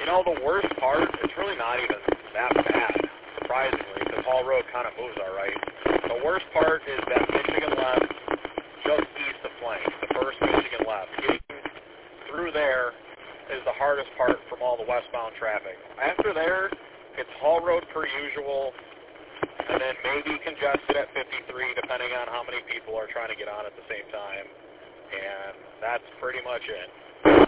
You know, the worst part, it's really not even that bad, surprisingly, because Hall Road kind of moves all right. The worst part is that Michigan left just east of Flank, the first Michigan left. Getting through there is the hardest part from all the westbound traffic. After there, it's Hall Road per usual, and then maybe congested at 53, depending on how many people are trying to get on at the same time. And that's pretty much it.